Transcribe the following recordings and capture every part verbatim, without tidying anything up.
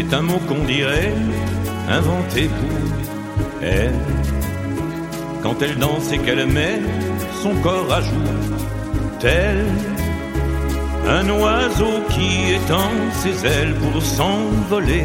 C'est un mot qu'on dirait inventé pour elle. Quand elle danse et qu'elle met son corps à jour, tel un oiseau qui étend ses ailes pour s'envoler.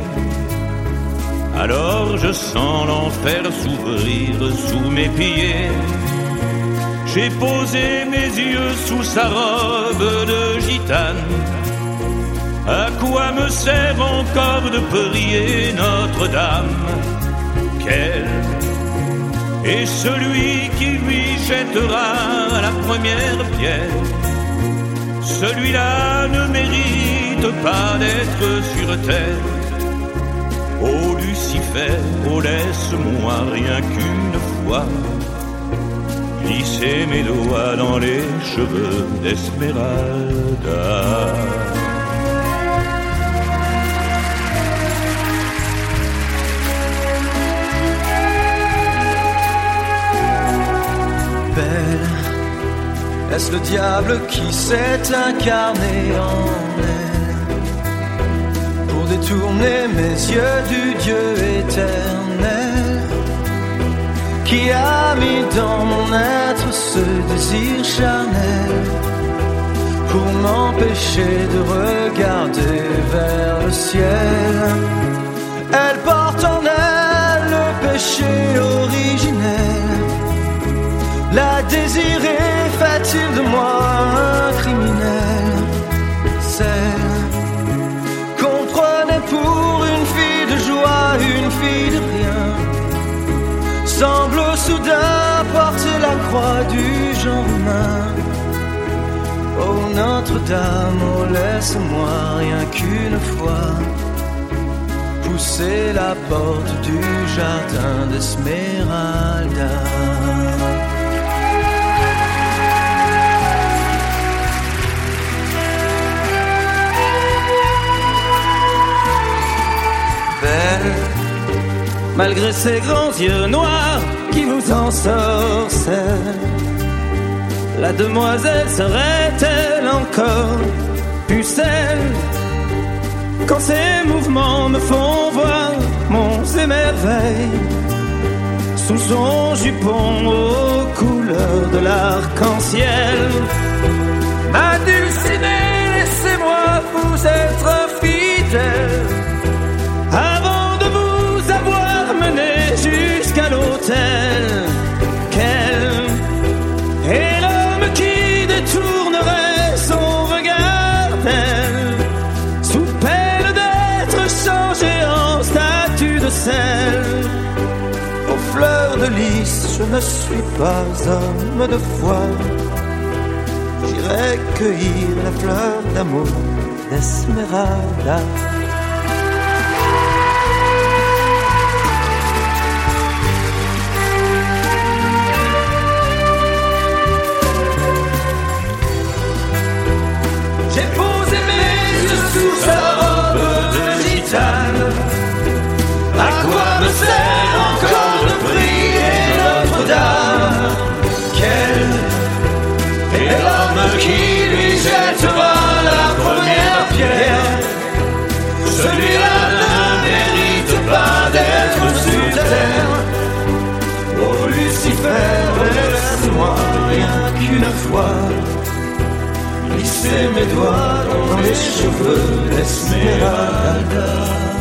Alors je sens l'enfer s'ouvrir sous mes pieds. J'ai posé mes yeux sous sa robe de gitane. À quoi me sert encore de prier Notre-Dame? Quel est celui qui lui jettera la première pierre? Celui-là ne mérite pas d'être sur terre. Oh Lucifer, oh laisse-moi rien qu'une fois glisser mes doigts dans les cheveux d'Esmeralda. Belle, est-ce le diable qui s'est incarné en elle pour détourner mes yeux du Dieu éternel, qui a mis dans mon être ce désir charnel pour m'empêcher de regarder vers le ciel? Elle porte en elle le péché originel. La désirer fait-il de moi un criminel? Celle qu'on prenait pour une fille de joie, une fille de rien, semble soudain porter la croix du genre humain. Oh Notre-Dame, oh laisse-moi rien qu'une fois pousser la porte du jardin d'Esmeralda. Belle, malgré ses grands yeux noirs qui vous ensorcellent, la demoiselle serait-elle encore pucelle? Quand ses mouvements me font voir monts et merveilles sous son jupon aux couleurs de l'arc-en-ciel. Ma dulcinée, laissez-moi vous être fidèle avant de vous avoir mené jusqu'à l'autel. Quel est l'homme qui détournerait son regard d'elle sous peine d'être changé en statue de sel? Aux fleurs de lys, je ne suis pas homme de foi. J'irai cueillir la fleur d'amour d'Esmeralda. J'ai posé mes yeux sous sa robe de gitane. À quoi me sert encore de prier Notre-Dame? Quel est l'homme qui lui jettera la première pierre? Celui-là ne mérite pas d'être sur terre. Oh Lucifer, laisse-moi rien qu'une fois glisser mes doigts dans les cheveux d'Esmeralda.